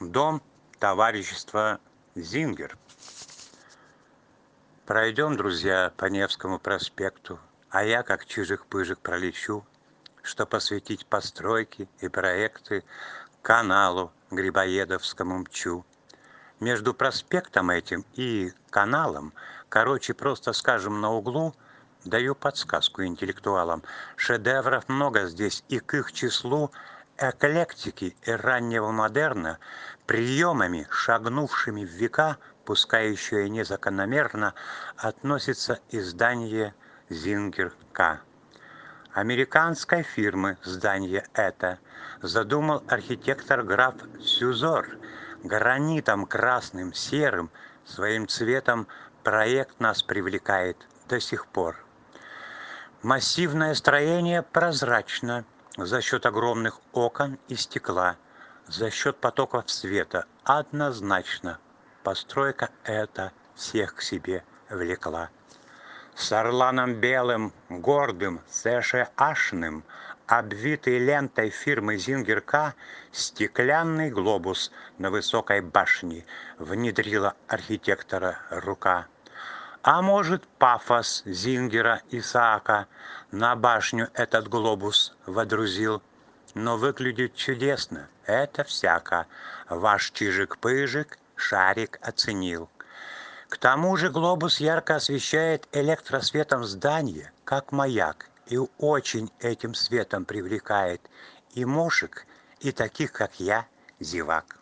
Дом товарищества «Зингер». Пройдем, друзья, по Невскому проспекту, а я, как чижик-пыжик, пролечу, что посвятить постройки и проекты каналу Грибоедовскому мчу. Между проспектом этим и каналом, короче, просто скажем, на углу, даю подсказку интеллектуалам. Шедевров много здесь, и к их числу эклектики и раннего модерна, приемами, шагнувшими в века, пускай еще и незакономерно, относится издание «Зингер-К». Американской фирмы здание это задумал архитектор граф Сюзор. Гранитом красным, серым, своим цветом проект нас привлекает до сих пор. Массивное строение прозрачно за счет огромных окон и стекла, за счет потоков света однозначно. Постройка эта всех к себе влекла. С орланом белым, гордым, сэшеашным, обвитый лентой фирмы «Зингер-К», стеклянный глобус на высокой башне внедрила архитектора рука. А может, пафос Зингера Исаака на башню этот глобус водрузил? Но выглядит чудесно, это всяко. Ваш чижик-пыжик шарик оценил. К тому же глобус ярко освещает электросветом здание, как маяк, и очень этим светом привлекает и мушек, и таких, как я, зевак.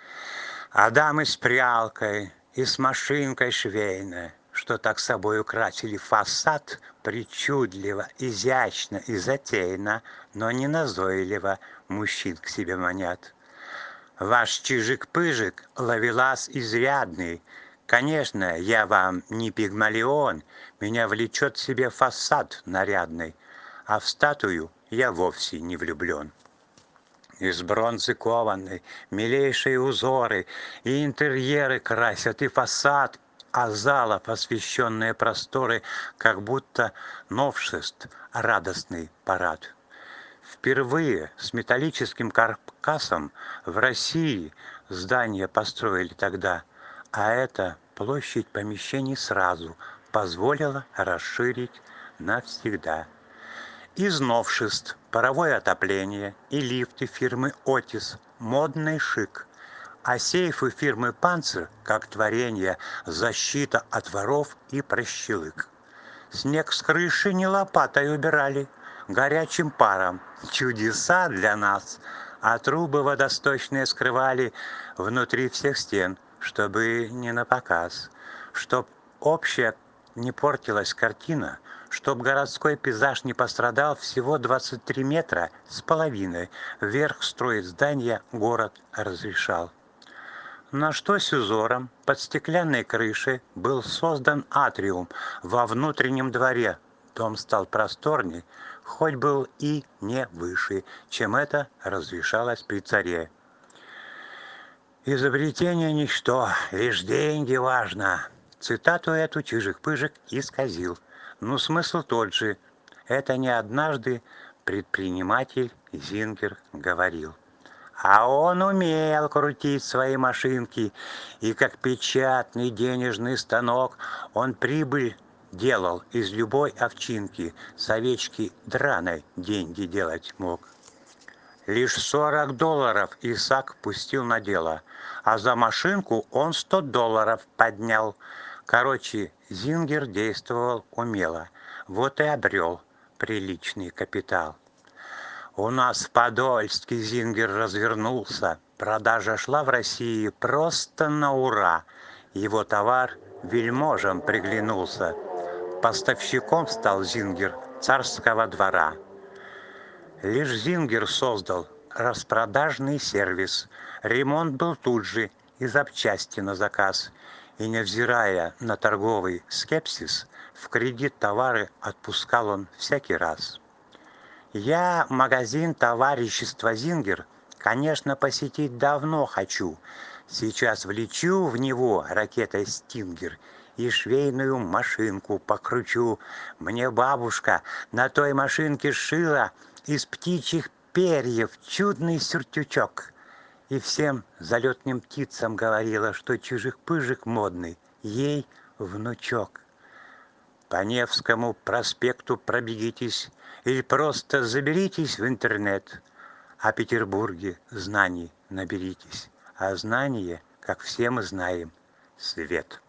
А дамы с прялкой и с машинкой швейной, что так собой украсили фасад, причудливо, изящно и затейно, но не назойливо мужчин к себе манят. Ваш чижик-пыжик ловелас изрядный. Конечно, я вам не пигмалион, меня влечет себе фасад нарядный, а в статую я вовсе не влюблен. Из бронзы кованной, милейшие узоры и интерьеры красят и фасад, а зала посвященные просторы, как будто новшеств радостный парад. Впервые с металлическим каркасом в России здание построили тогда, а эта площадь помещений сразу позволила расширить навсегда. Из новшеств паровое отопление и лифты фирмы «Отис», модный шик, а сейфы фирмы «Панцир» как творение, защита от воров и прощелык. Снег с крыши не лопатой убирали, горячим паром, чудеса для нас, а трубы водосточные скрывали внутри всех стен, чтобы не напоказ, чтоб общая не портилась картина, чтоб городской пейзаж не пострадал, всего 23 метра с половиной вверх строить здание город разрешал. На что с узором под стеклянной крышей был создан атриум во внутреннем дворе. Дом стал просторней, хоть был и не выше, чем это разрешалось при царе. «Изобретение ничто, лишь деньги важно». Цитату эту Чижик-Пыжик исказил. Но смысл тот же. Это не однажды предприниматель Зингер говорил. А он умел крутить свои машинки, и как печатный денежный станок он прибыль делал из любой овчинки, с овечки драной деньги делать мог. Лишь $40 Исаак пустил на дело, а за машинку он $100 поднял. Короче, Зингер действовал умело, вот и обрел приличный капитал. У нас в Подольске Зингер развернулся, продажа шла в России просто на ура. Его товар вельможам приглянулся, поставщиком стал Зингер царского двора. Лишь Зингер создал распродажный сервис, ремонт был тут же и запчасти на заказ. И невзирая на торговый скепсис, в кредит товары отпускал он всякий раз. Я магазин товарищества «Зингер», конечно, посетить давно хочу. Сейчас влечу в него ракетой «Стингер» и швейную машинку покручу. Мне бабушка на той машинке сшила из птичьих перьев чудный сюртючок. И всем залетным птицам говорила, что чижик-пыжик модный ей внучок. По Невскому проспекту пробегитесь или просто заберитесь в интернет. О Петербурге знаний наберитесь. А знание, как все мы знаем, свет.